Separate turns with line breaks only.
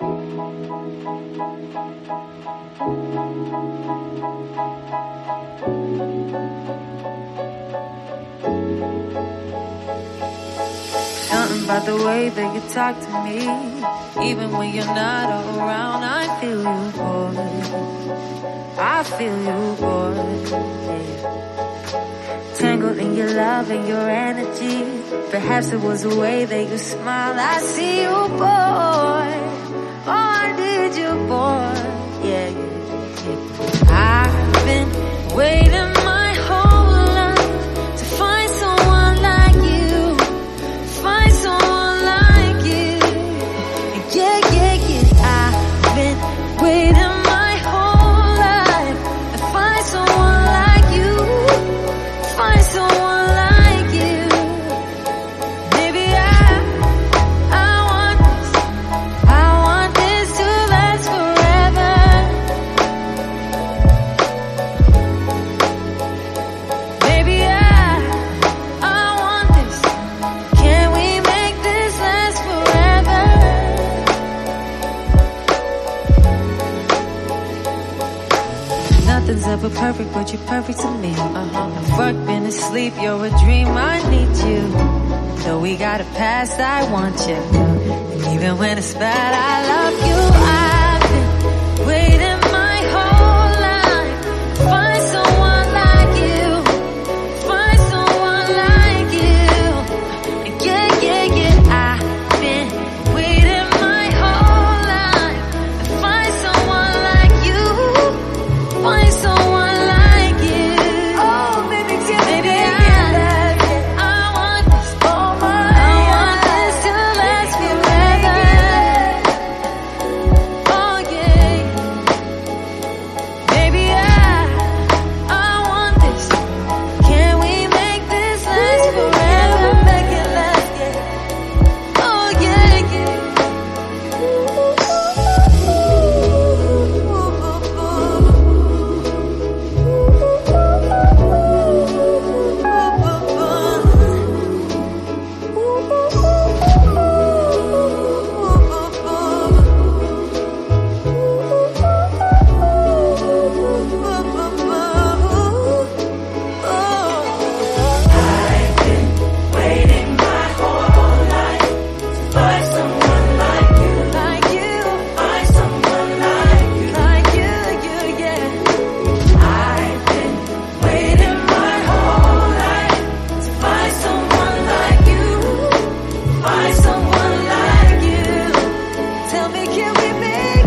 Something about the way that you talk to me, even when you're not around, I feel you, boy. I feel you, boy. Yeah. Tangled in your love and your energy. Perhaps it was the way that you smiled. I see you, boy. Oh, I need you, boy. Yeah, yeah, yeah. I've been waiting my whole life to find someone like you. Find someone like you. Yeah, yeah, yeah. I've been waiting my whole life to find someone like you. Find someone like you. Maybe I want this to last forever. Maybe I want this. Can we make this last forever? Nothing's ever perfect, but you're perfect to me. I've worked, been asleep, you're a dream, I need you. Though we got a past, I want you. And even when it's bad, I love you. I've been waiting my whole life to find someone like you. Find someone like you. Yeah, yeah, yeah. I've been waiting my whole life to find someone like you. Find someone like you. Oh, baby, maybe I want this. I want this to last forever. Oh yeah. Maybe I want this. Can we make this last forever? Make it last, yeah. Oh yeah, yeah. Tell me, can we make